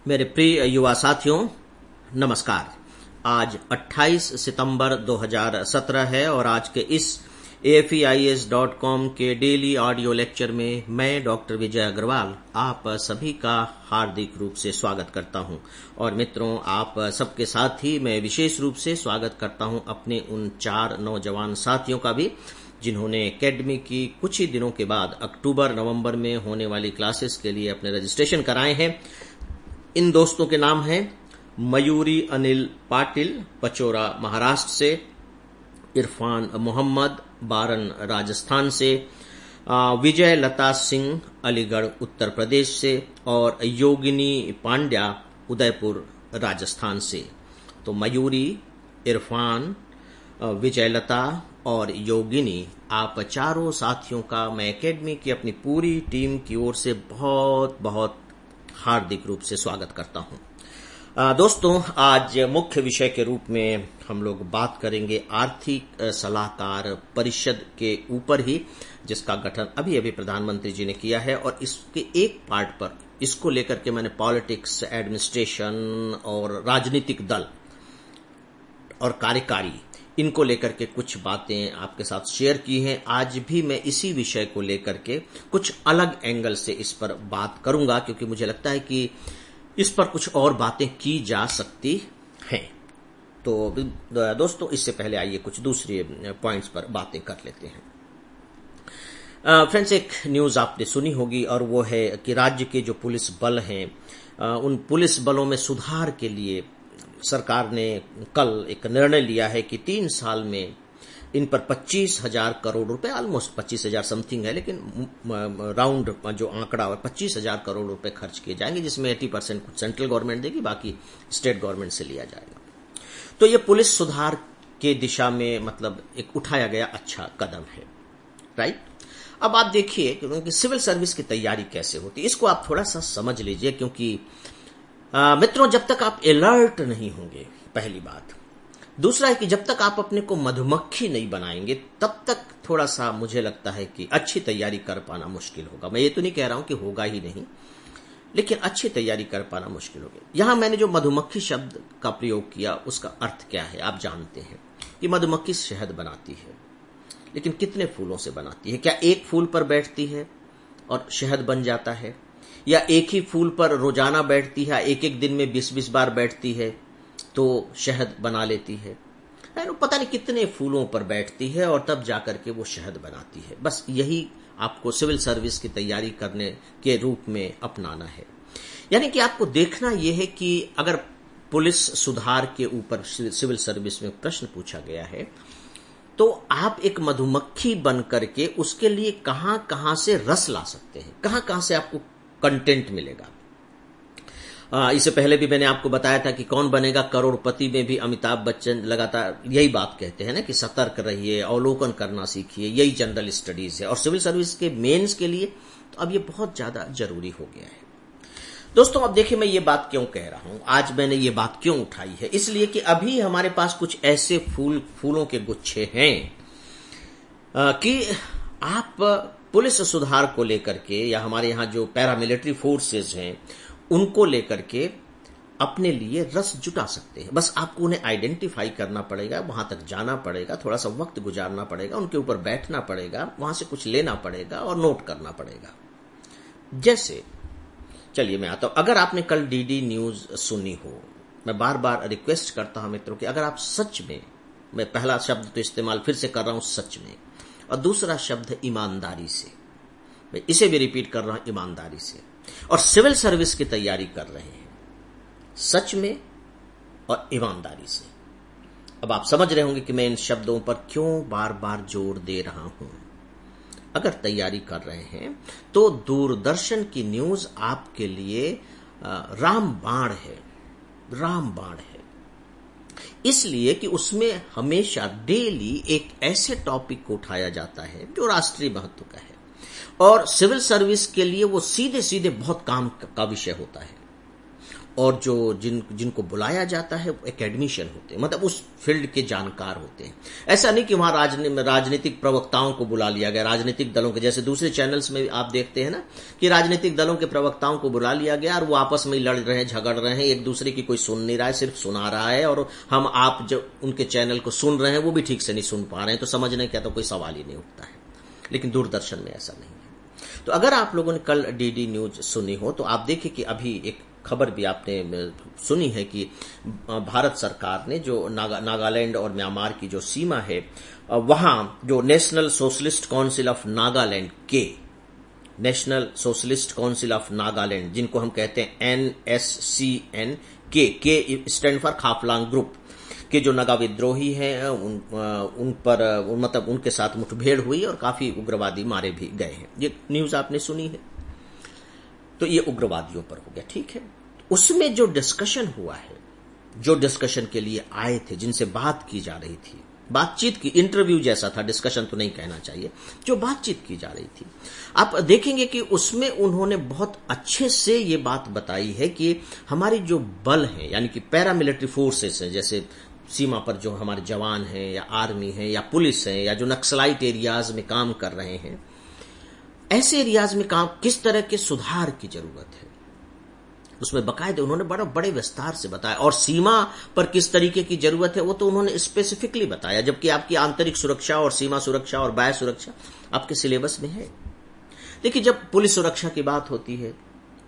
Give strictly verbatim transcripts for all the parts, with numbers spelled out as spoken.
मेरे प्रिय युवा साथियों, नमस्कार। आज अट्ठाईस सितंबर दो हज़ार सत्रह है और आज के इस A F E I S dot com के डेली ऑडियो लेक्चर में मैं डॉक्टर विजय अग्रवाल आप सभी का हार्दिक रूप से स्वागत करता हूं। और मित्रों, आप सबके साथ ही मैं विशेष रूप से स्वागत करता हूं अपने उन चार नौजवान साथियों का भी जिन्होंने एकेडमी की कुछ ही दिनों के बाद अक्टूबर नवंबर में होने वाली क्लासेस के लिए अपने रजिस्ट्रेशन कराए हैं। इन दोस्तों के नाम हैं मयूरी अनिल पाटिल, पचोरा महाराष्ट्र से, इरफान मोहम्मद, बारन राजस्थान से, विजय लता सिंह, अलीगढ़ उत्तर प्रदेश से और योगिनी पांड्या, उदयपुर राजस्थान से। तो मयूरी, इरफान, विजय लता और योगिनी, आप चारों साथियों का मैं एकेडमी की अपनी पूरी टीम की ओर से बहुत बहुत हार्दिक रूप से स्वागत करता हूं। दोस्तों, आज मुख्य विषय के रूप में हम लोग बात करेंगे आर्थिक सलाहकार परिषद के ऊपर ही, जिसका गठन अभी अभी प्रधानमंत्री जी ने किया है। और इसके एक पार्ट पर इसको लेकर के मैंने पॉलिटिक्स, एडमिनिस्ट्रेशन और राजनीतिक दल और कार्यकारी, इनको लेकर के कुछ बातें आपके साथ शेयर की हैं। आज भी मैं इसी विषय को लेकर के कुछ अलग एंगल से इस पर बात करूंगा, क्योंकि मुझे लगता है कि इस पर कुछ और बातें की जा सकती हैं। तो दोस्तों, इससे पहले आइए कुछ दूसरे पॉइंट्स पर बातें कर लेते हैं। फ्रेंड्स, एक न्यूज आपने सुनी होगी और वो है कि राज्य के जो पुलिस बल हैं, उन पुलिस बलों में सुधार के लिए सरकार ने कल एक निर्णय लिया है कि तीन साल में इन पर पच्चीस हजार करोड़ रुपए, ऑलमोस्ट पच्चीस हजार समथिंग है, लेकिन राउंड जो आंकड़ा है पच्चीस हजार करोड़ रुपए खर्च किए जाएंगे, जिसमें अस्सी परसेंट सेंट्रल गवर्नमेंट देगी, बाकी स्टेट गवर्नमेंट से लिया जाएगा। तो ये पुलिस सुधार के दिशा में मतलब एक उठाया गया अच्छा कदम है, राइट। अब आप देखिए कि सिविल सर्विस की तैयारी कैसे होती है, इसको आप थोड़ा सा समझ लीजिए, क्योंकि आ, मित्रों, जब तक आप अलर्ट नहीं होंगे, पहली बात। दूसरा है कि जब तक आप अपने को मधुमक्खी नहीं बनाएंगे, तब तक थोड़ा सा मुझे लगता है कि अच्छी तैयारी कर पाना मुश्किल होगा। मैं ये तो नहीं कह रहा हूं कि होगा ही नहीं, लेकिन अच्छी तैयारी कर पाना मुश्किल होगा। यहां मैंने जो मधुमक्खी शब्द का प्रयोग किया, उसका अर्थ क्या है आप जानते हैं कि मधुमक्खी शहद बनाती है, लेकिन कितने फूलों से बनाती है? क्या एक फूल पर बैठती है और शहद बन जाता है, या एक ही फूल पर रोजाना बैठती है, एक एक दिन में बीस बीस बार बैठती है तो शहद बना लेती है? पता नहीं कितने फूलों पर बैठती है और तब जाकर के वो शहद बनाती है। बस यही आपको सिविल सर्विस की तैयारी करने के रूप में अपनाना है। यानी कि आपको देखना यह है कि अगर पुलिस सुधार के ऊपर सिविल सर्विस में प्रश्न पूछा गया है, तो आप एक मधुमक्खी बन करके उसके लिए कहां कहां से रस ला सकते हैं, कहां कहां से आपको कंटेंट मिलेगा। आ, इससे पहले भी मैंने आपको बताया था कि कौन बनेगा करोड़पति में भी अमिताभ बच्चन लगातार यही बात कहते हैं ना कि सतर्क रहिए, अवलोकन करना सीखिए, यही जनरल स्टडीज है। और सिविल सर्विस के मेंस के लिए तो अब ये बहुत ज्यादा जरूरी हो गया है। दोस्तों, अब देखिए मैं ये बात क्यों कह रहा हूं, आज मैंने ये बात क्यों उठाई है, इसलिए कि अभी हमारे पास कुछ ऐसे फूल फूलों के गुच्छे हैं आ, कि आप पुलिस सुधार को लेकर के या हमारे यहां जो पैरामिलिट्री फोर्सेस हैं उनको लेकर के अपने लिए रस जुटा सकते हैं। बस आपको उन्हें आइडेंटिफाई करना पड़ेगा, वहां तक जाना पड़ेगा, थोड़ा सा वक्त गुजारना पड़ेगा, उनके ऊपर बैठना पड़ेगा, वहां से कुछ लेना पड़ेगा और नोट करना पड़ेगा। जैसे चलिए मैं आता हूं, अगर आपने कल डी डी न्यूज सुनी हो, मैं बार बार रिक्वेस्ट करता हूं मित्रों कि अगर आप सच में, मैं पहला शब्द तो इस्तेमाल फिर से कर रहा हूं सच में, और दूसरा शब्द ईमानदारी से, मैं इसे भी रिपीट कर रहा हूं ईमानदारी से, और सिविल सर्विस की तैयारी कर रहे हैं सच में और ईमानदारी से। अब आप समझ रहे होंगे कि मैं इन शब्दों पर क्यों बार बार जोर दे रहा हूं। अगर तैयारी कर रहे हैं तो दूरदर्शन की न्यूज आपके लिए रामबाण है, रामबाण है, इसलिए कि उसमें हमेशा डेली एक ऐसे टॉपिक को उठाया जाता है जो राष्ट्रीय महत्व का है, और सिविल सर्विस के लिए वो सीधे सीधे बहुत काम का विषय होता है। और जो जिन जिनको बुलाया जाता है वो एकेडमिशियन होते हैं, मतलब उस फील्ड के जानकार होते हैं। ऐसा नहीं कि वहां राजनी, राजनीतिक प्रवक्ताओं को बुला लिया गया, राजनीतिक दलों के, जैसे दूसरे चैनल्स में आप देखते हैं ना कि राजनीतिक दलों के प्रवक्ताओं को बुला लिया गया और वो आपस में लड़ रहे हैं, झगड़ रहे हैं, एक दूसरे की कोई सुन नहीं रहा है, सिर्फ सुना रहा है, और हम आप जो उनके चैनल को सुन रहे हैं वो भी ठीक से नहीं सुन पा रहे हैं, तो समझने का तो कोई सवाल ही नहीं उठता है। लेकिन दूरदर्शन में ऐसा नहीं है। तो अगर आप लोगों ने कल डीडी न्यूज सुनी हो तो आप देखिए कि अभी एक खबर भी आपने सुनी है कि भारत सरकार ने जो नागा, नागालैंड और म्यांमार की जो सीमा है वहां जो national socialist council of Nagaland के national socialist council of Nagaland, जिनको हम कहते हैं एन एस सी एन के, के स्टैंड फॉर खापलांग ग्रुप के जो नागा विद्रोही हैं उन, उन पर उन, मतलब उनके साथ मुठभेड़ हुई और काफी उग्रवादी मारे भी गए हैं। ये न्यूज आपने सुनी है। तो ये उग्रवादियों पर हो गया, ठीक है। उसमें जो डिस्कशन हुआ है, जो डिस्कशन के लिए आए थे, जिनसे बात की जा रही थी, बातचीत की, इंटरव्यू जैसा था, डिस्कशन तो नहीं कहना चाहिए, जो बातचीत की जा रही थी, आप देखेंगे कि उसमें उन्होंने बहुत अच्छे से ये बात बताई है कि हमारी जो बल है, यानी कि पैरामिलिट्री फोर्सेस हैं, जैसे सीमा पर जो हमारे जवान हैं या आर्मी है या पुलिस है या जो नक्सलाइट एरियाज में काम कर रहे हैं, ऐसे एरियाज में काम किस तरह के सुधार की जरूरत है, उसमें बकायदे उन्होंने बड़ा बड़े विस्तार से बताया। और सीमा पर किस तरीके की जरूरत है वो तो उन्होंने स्पेसिफिकली बताया, जबकि आपकी आंतरिक सुरक्षा और सीमा सुरक्षा और बाह्य सुरक्षा आपके सिलेबस में है। देखिए, जब पुलिस सुरक्षा की बात होती है,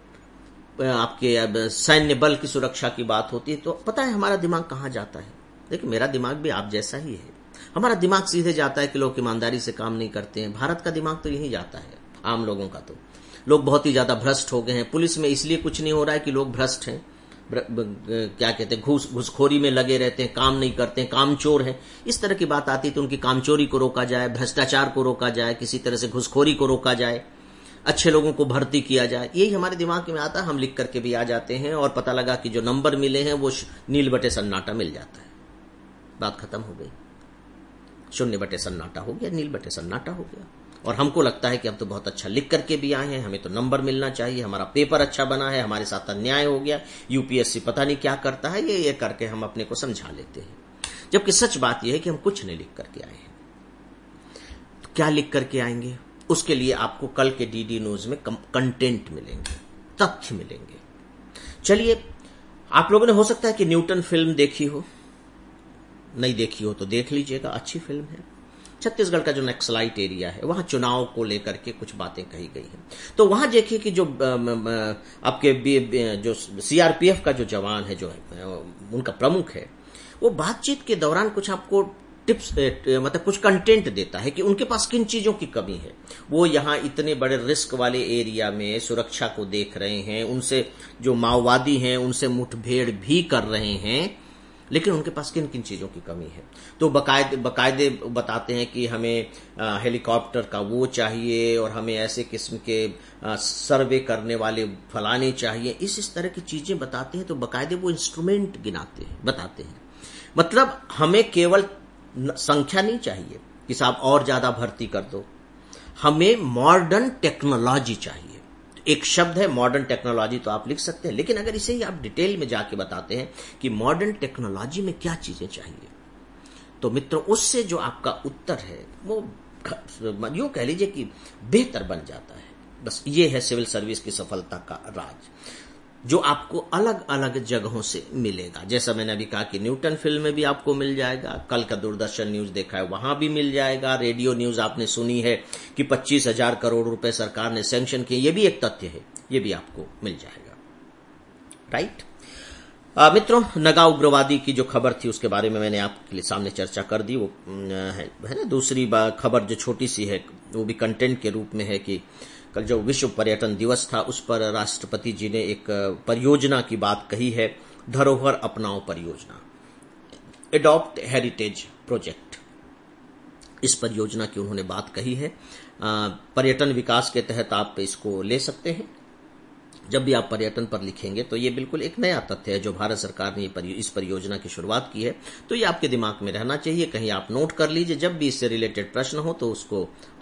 आपके सैन्य बल की सुरक्षा की बात होती है, तो पता है हमारा दिमाग कहां जाता है। देखिए, मेरा दिमाग भी आप जैसा ही है। हमारा दिमाग सीधे जाता है कि लोग ईमानदारी से काम नहीं करते हैं। भारत का दिमाग तो यही जाता है, आम लोगों का। तो लोग बहुत ही ज्यादा भ्रष्ट हो गए हैं। पुलिस में इसलिए कुछ नहीं हो रहा है कि लोग भ्रष्ट हैं, क्या कहते हैं, घूस घुसखोरी में लगे रहते हैं, काम नहीं करते हैं, कामचोर हैं। इस तरह की बात आती है तो उनकी कामचोरी को रोका जाए, भ्रष्टाचार को रोका जाए, किसी तरह से घुसखोरी को रोका जाए, अच्छे लोगों को भर्ती किया जाए। यही हमारे दिमाग में आता है। हम लिख करके भी आ जाते हैं और पता लगा कि जो नंबर मिले हैं वो नील बटे सन्नाटा मिल जाता है। बात खत्म हो गई, शून्य बटे सन्नाटा हो गया, नील बटे सन्नाटा हो गया। और हमको लगता है कि हम तो बहुत अच्छा लिख करके भी आए हैं, हमें तो नंबर मिलना चाहिए, हमारा पेपर अच्छा बना है, हमारे साथ अन्याय हो गया, यूपीएससी पता नहीं क्या करता है, ये ये करके हम अपने को समझा लेते हैं। जबकि सच बात यह है कि हम कुछ नहीं लिख करके आए हैं। तो क्या लिख करके आएंगे? उसके लिए आपको कल के डीडी न्यूज में कंटेंट मिलेंगे, तथ्य मिलेंगे। चलिए, आप लोगों ने हो सकता है कि न्यूटन फिल्म देखी हो, नहीं देखी हो तो देख लीजिएगा, अच्छी फिल्म है। छत्तीसगढ़ का जो नक्सलाइट एरिया है वहां चुनाव को लेकर के कुछ बातें कही गई हैं। तो वहां देखिए कि जो आपके जो सीआरपीएफ का जो जवान है, जो है उनका प्रमुख है, वो बातचीत के दौरान कुछ आपको टिप्स, मतलब कुछ कंटेंट देता है कि उनके पास किन चीजों की कमी है। वो यहाँ इतने बड़े रिस्क वाले एरिया में सुरक्षा को देख रहे हैं, उनसे जो माओवादी हैं उनसे मुठभेड़ भी कर रहे हैं, लेकिन उनके पास किन किन चीजों की कमी है। तो बकायदे बकायदे बताते हैं कि हमें हेलीकॉप्टर का वो चाहिए और हमें ऐसे किस्म के आ, सर्वे करने वाले फलाने चाहिए। इस इस तरह की चीजें बताते हैं। तो बकायदे वो इंस्ट्रूमेंट गिनाते हैं, बताते हैं। मतलब हमें केवल संख्या नहीं चाहिए कि साहब और ज्यादा भर्ती कर दो, हमें मॉडर्न टेक्नोलॉजी चाहिए। एक शब्द है मॉडर्न टेक्नोलॉजी, तो आप लिख सकते हैं, लेकिन अगर इसे ही आप डिटेल में जाके बताते हैं कि मॉडर्न टेक्नोलॉजी में क्या चीजें चाहिए, तो मित्रों उससे जो आपका उत्तर है वो यूं कह लीजिए कि बेहतर बन जाता है। बस ये है सिविल सर्विस की सफलता का राज, जो आपको अलग अलग जगहों से मिलेगा। जैसा मैंने अभी कहा कि न्यूटन फिल्म में भी आपको मिल जाएगा, कल का दूरदर्शन न्यूज देखा है वहां भी मिल जाएगा, रेडियो न्यूज आपने सुनी है कि पच्चीस हजार करोड़ रुपए सरकार ने सैंक्शन किए, ये भी एक तथ्य है, ये भी आपको मिल जाएगा। राइट आ, मित्रों, नगा उग्रवादी की जो खबर थी उसके बारे में मैंने आपके सामने चर्चा कर दी। वो है, है ना। दूसरी खबर जो छोटी सी है वो भी कंटेंट के रूप में है कि कल जो विश्व पर्यटन दिवस था उस पर राष्ट्रपति जी ने एक परियोजना की बात कही है, धरोहर अपनाओ परियोजना, एडॉप्ट हेरिटेज प्रोजेक्ट। इस परियोजना की उन्होंने बात कही है। पर्यटन विकास के तहत आप इसको ले सकते हैं। जब भी आप पर्यटन पर लिखेंगे तो ये बिल्कुल एक नया तथ्य है जो भारत सरकार ने इस परियोजना की शुरुआत की है, तो ये आपके दिमाग में रहना चाहिए। कहीं आप नोट कर लीजिए, जब भी इससे रिलेटेड प्रश्न हो तो उसको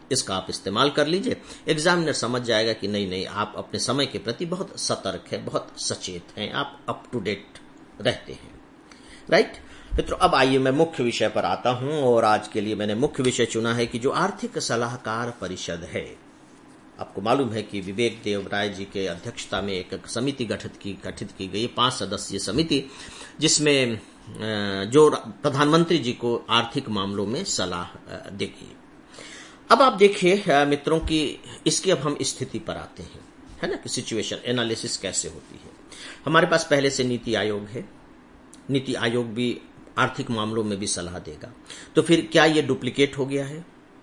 इसका आप इस्तेमाल कर लीजिए। एग्जामिनर समझ जाएगा कि नहीं नहीं आप अपने समय के प्रति बहुत सतर्क है, बहुत सचेत हैं, आप अप टू डेट रहते हैं। राइट मित्रों, अब आइए मैं मुख्य विषय पर आता हूं और आज के लिए मैंने मुख्य विषय चुना है कि जो आर्थिक सलाहकार परिषद है, आपको मालूम है कि विवेक देव राय जी के अध्यक्षता में एक समिति गठित की गठित की गई, पांच सदस्यीय समिति, जिसमें जो प्रधानमंत्री जी को आर्थिक मामलों में सलाह देगी। अब आप देखिए मित्रों की इसकी अब हम स्थिति पर आते हैं, है ना, कि सिचुएशन एनालिसिस कैसे होती है। हमारे पास पहले से नीति आयोग है, नीति आयोग भी आर्थिक मामलों में भी सलाह देगा, तो फिर क्या ये डुप्लीकेट हो गया है,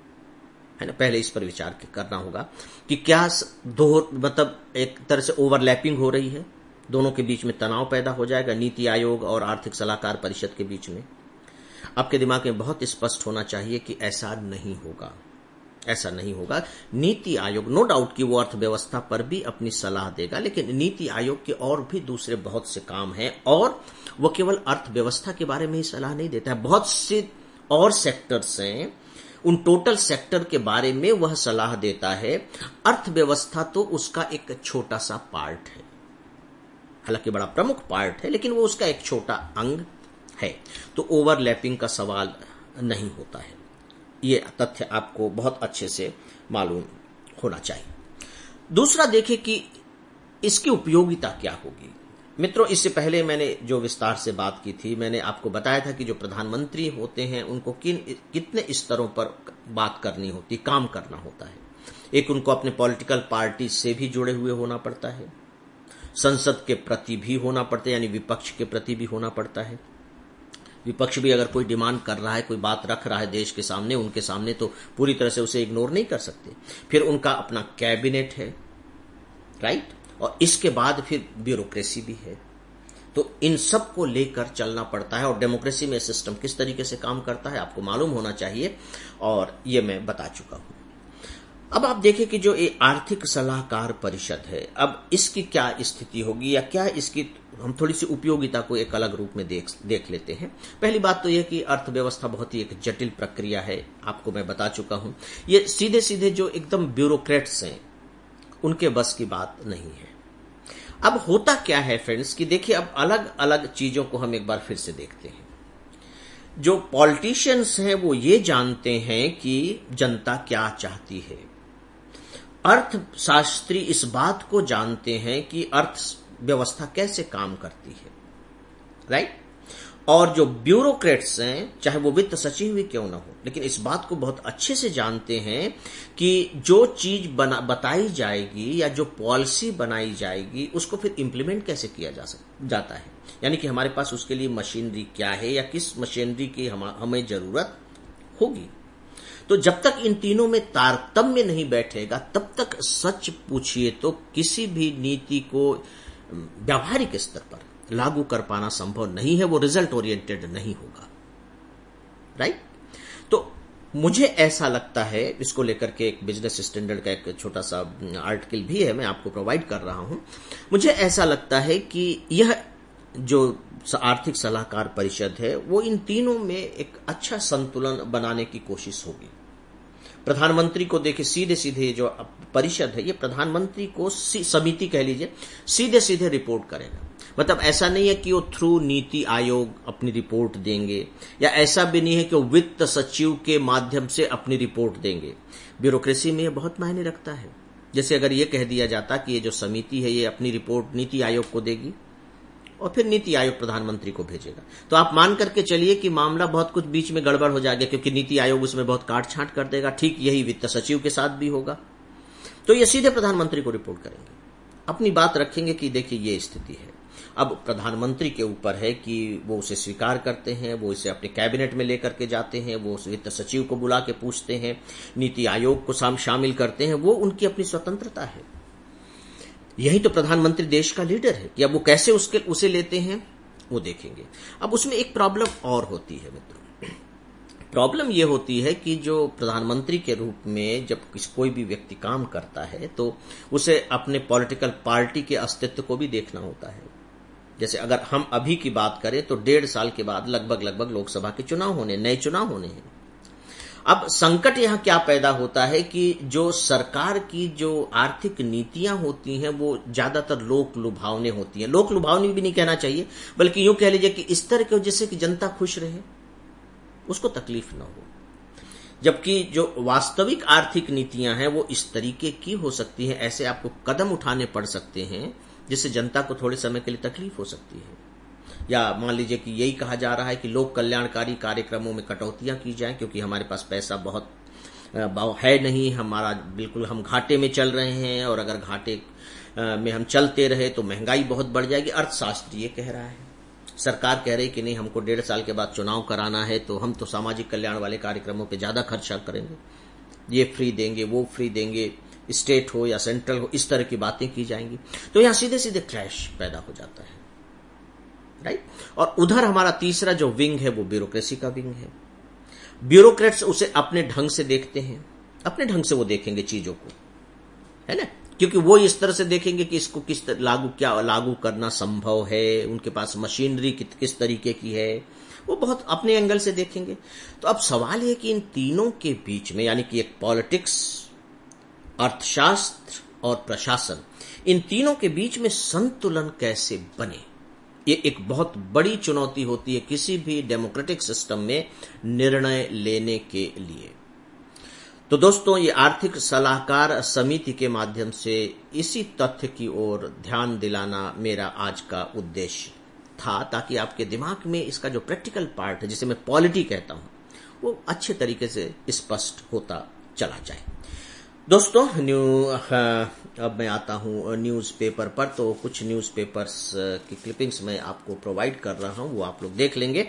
है ना? पहले इस पर विचार करना होगा कि क्या दो मतलब एक तरह से ओवरलैपिंग हो रही है, दोनों के बीच में तनाव पैदा हो जाएगा, नीति आयोग और आर्थिक सलाहकार परिषद के बीच में। आपके दिमाग में बहुत स्पष्ट होना चाहिए कि ऐसा नहीं होगा, ऐसा नहीं होगा। नीति आयोग नो डाउट कि वो अर्थव्यवस्था पर भी अपनी सलाह देगा, लेकिन नीति आयोग के और भी दूसरे बहुत से काम हैं और वो केवल अर्थव्यवस्था के बारे में ही सलाह नहीं देता है, बहुत से और सेक्टर्स हैं, उन टोटल सेक्टर के बारे में वह सलाह देता है। अर्थव्यवस्था तो उसका एक छोटा सा पार्ट है, हालांकि बड़ा प्रमुख पार्ट है, लेकिन वो उसका एक छोटा अंग है, तो ओवरलैपिंग का सवाल नहीं होता है। ये तथ्य आपको बहुत अच्छे से मालूम होना चाहिए। दूसरा देखें कि इसकी उपयोगिता क्या होगी। मित्रों, इससे पहले मैंने जो विस्तार से बात की थी, मैंने आपको बताया था कि जो प्रधानमंत्री होते हैं उनको किन कितने स्तरों पर बात करनी होती, काम करना होता है। एक, उनको अपने पॉलिटिकल पार्टी से भी जुड़े हुए होना पड़ता है, संसद के प्रति भी होना पड़ता है, यानी विपक्ष के प्रति भी होना पड़ता है। विपक्ष भी अगर कोई डिमांड कर रहा है, कोई बात रख रहा है देश के सामने, उनके सामने, तो पूरी तरह से उसे इग्नोर नहीं कर सकते। फिर उनका अपना कैबिनेट है, राइट, और इसके बाद फिर ब्यूरोक्रेसी भी है। तो इन सब को लेकर चलना पड़ता है, और डेमोक्रेसी में सिस्टम किस तरीके से काम करता है आपको मालूम होना चाहिए, और ये मैं बता चुका हूं। अब आप देखें कि जो ये आर्थिक सलाहकार परिषद है, अब इसकी क्या स्थिति होगी, या क्या इसकी हम थोड़ी सी उपयोगिता को एक अलग रूप में देख देख लेते हैं। पहली बात तो यह कि अर्थव्यवस्था बहुत ही एक जटिल प्रक्रिया है, आपको मैं बता चुका हूं। ये सीधे सीधे जो एकदम ब्यूरोक्रेट्स हैं उनके बस की बात नहीं है। अब होता क्या है फ्रेंड्स कि देखिए, अब अलग अलग चीजों को हम एक बार फिर से देखते हैं। जो पॉलिटिशियंस हैं वो ये जानते हैं कि जनता क्या चाहती है, अर्थशास्त्री इस बात को जानते हैं कि अर्थव्यवस्था कैसे काम करती है, राइट। और जो ब्यूरोक्रेट्स हैं, चाहे वो वित्त सचिव ही क्यों ना हो, लेकिन इस बात को बहुत अच्छे से जानते हैं कि जो चीज बना बताई जाएगी या जो पॉलिसी बनाई जाएगी उसको फिर इंप्लीमेंट कैसे किया जा सक जाता है, यानी कि हमारे पास उसके लिए मशीनरी क्या है या किस मशीनरी की हम, हमें जरूरत होगी। तो जब तक इन तीनों में तारतम्य नहीं बैठेगा, तब तक सच पूछिए तो किसी भी नीति को व्यावहारिक स्तर पर लागू कर पाना संभव नहीं है, वो रिजल्ट ओरिएंटेड नहीं होगा, राइट। तो मुझे ऐसा लगता है, इसको लेकर के एक बिजनेस स्टैंडर्ड का एक छोटा सा आर्टिकल भी है, मैं आपको प्रोवाइड कर रहा हूं। मुझे ऐसा लगता है कि यह जो आर्थिक सलाहकार परिषद है वो इन तीनों में एक अच्छा संतुलन बनाने की कोशिश होगी। प्रधानमंत्री को देखिए, सीधे सीधे जो परिषद है ये प्रधानमंत्री को समिति कह लीजिए, सीधे सीधे रिपोर्ट करेगा। मतलब ऐसा नहीं है कि वो थ्रू नीति आयोग अपनी रिपोर्ट देंगे, या ऐसा भी नहीं है कि वो वित्त सचिव के माध्यम से अपनी रिपोर्ट देंगे। ब्यूरोक्रेसी में ये बहुत मायने रखता है। जैसे अगर ये कह दिया जाता कि ये जो समिति है ये अपनी रिपोर्ट नीति आयोग को देगी और फिर नीति आयोग प्रधानमंत्री को भेजेगा, तो आप मान करके चलिए कि मामला बहुत कुछ बीच में गड़बड़ हो जाएगा, क्योंकि नीति आयोग उसमें बहुत काट छांट कर देगा। ठीक यही वित्त सचिव के साथ भी होगा। तो ये सीधे प्रधानमंत्री को रिपोर्ट करेंगे, अपनी बात रखेंगे कि देखिए ये स्थिति है। अब प्रधानमंत्री के ऊपर है कि वो उसे स्वीकार करते हैं, वो इसे अपने कैबिनेट में लेकर के जाते हैं, वो वित्त सचिव को बुला के पूछते हैं, नीति आयोग को शामिल करते हैं, वो उनकी अपनी स्वतंत्रता है। यही तो प्रधानमंत्री देश का लीडर है कि अब वो कैसे उसके उसे लेते हैं वो देखेंगे। अब उसमें एक प्रॉब्लम और होती है मित्रों, प्रॉब्लम ये होती है कि जो प्रधानमंत्री के रूप में जब कोई भी व्यक्ति काम करता है तो उसे अपने पॉलिटिकल पार्टी के अस्तित्व को भी देखना होता है। जैसे अगर हम अभी की बात करें तो डेढ़ साल के बाद लगभग लगभग लोकसभा के चुनाव होने, नए चुनाव होने हैं। अब संकट यहां क्या पैदा होता है कि जो सरकार की जो आर्थिक नीतियां होती हैं वो ज्यादातर लोक लुभावने होती हैं। लोक लुभावने भी नहीं कहना चाहिए, बल्कि यूं कह लीजिए कि इस तरह के जिससे कि जनता खुश रहे, उसको तकलीफ न हो। जबकि जो वास्तविक आर्थिक नीतियां हैं वो इस तरीके की हो सकती हैं, ऐसे आपको कदम उठाने पड़ सकते हैं जिससे जनता को थोड़े समय के लिए तकलीफ हो सकती है। या मान लीजिए कि यही कहा जा रहा है कि लोक कल्याणकारी कार्यक्रमों में कटौतियां की जाएं क्योंकि हमारे पास पैसा बहुत है नहीं, हमारा बिल्कुल हम घाटे में चल रहे हैं, और अगर घाटे में हम चलते रहे तो महंगाई बहुत बढ़ जाएगी। अर्थशास्त्र ये कह रहा है, सरकार कह रही कि नहीं, हमको डेढ़ साल के बाद चुनाव कराना है तो हम तो सामाजिक कल्याण वाले कार्यक्रमों पे ज्यादा खर्चा करेंगे, ये फ्री देंगे, वो फ्री देंगे, स्टेट हो या सेंट्रल हो, इस तरह की बातें की जाएंगी। तो यहां सीधे सीधे क्लैश पैदा हो जाता है, राइट। और उधर हमारा तीसरा जो विंग है वो ब्यूरोक्रेसी का विंग है। ब्यूरोक्रेट्स उसे अपने ढंग से देखते हैं, अपने ढंग से वो देखेंगे चीजों को, है ना, क्योंकि वो इस तरह से देखेंगे कि इसको किस लागू क्या लागू करना संभव है, उनके पास मशीनरी किस तरीके की है, वो बहुत अपने एंगल से देखेंगे। तो अब सवाल है कि इन तीनों के बीच में, यानी कि एक पॉलिटिक्स, अर्थशास्त्र और प्रशासन, इन तीनों के बीच में संतुलन कैसे बने, ये एक बहुत बड़ी चुनौती होती है किसी भी डेमोक्रेटिक सिस्टम में निर्णय लेने के लिए। तो दोस्तों, ये आर्थिक सलाहकार समिति के माध्यम से इसी तथ्य की ओर ध्यान दिलाना मेरा आज का उद्देश्य था, ताकि आपके दिमाग में इसका जो प्रैक्टिकल पार्ट है, जिसे मैं पॉलिटी कहता हूं, वो अच्छे तरीके से स्पष्ट होता चला जाए। दोस्तों, न्यू अब मैं आता हूं न्यूज़पेपर पर। तो कुछ न्यूज़पेपर्स की क्लिपिंग्स मैं आपको प्रोवाइड कर रहा हूं, वो आप लोग देख लेंगे।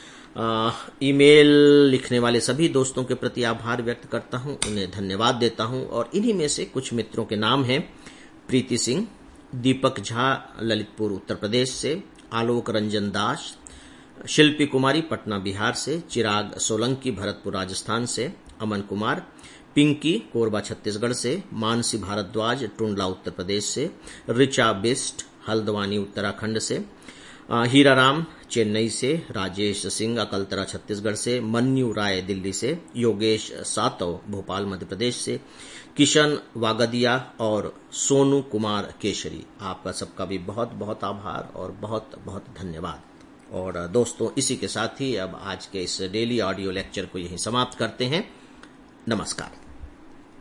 ईमेल लिखने वाले सभी दोस्तों के प्रति आभार व्यक्त करता हूं, उन्हें धन्यवाद देता हूं। और इन्हीं में से कुछ मित्रों के नाम हैं: प्रीति सिंह, दीपक झा ललितपुर उत्तर प्रदेश से, आलोक रंजन दास, शिल्पी कुमारी पटना बिहार से, चिराग सोलंकी भरतपुर राजस्थान से, अमन कुमार, पिंकी कोरबा छत्तीसगढ़ से, मानसी भारद्वाज टुंडला उत्तर प्रदेश से, रिचा बिस्ट हल्द्वानी उत्तराखंड से, हीराराम चेन्नई से, राजेश सिंह अकलतरा छत्तीसगढ़ से, मन्यू राय दिल्ली से, योगेश सातव भोपाल मध्य प्रदेश से, किशन वागदिया और सोनू कुमार केशरी। आपका सबका भी बहुत बहुत आभार और बहुत बहुत धन्यवाद। और दोस्तों, इसी के साथ ही अब आज के इस डेली ऑडियो लेक्चर को यहीं समाप्त करते हैं। नमस्कार।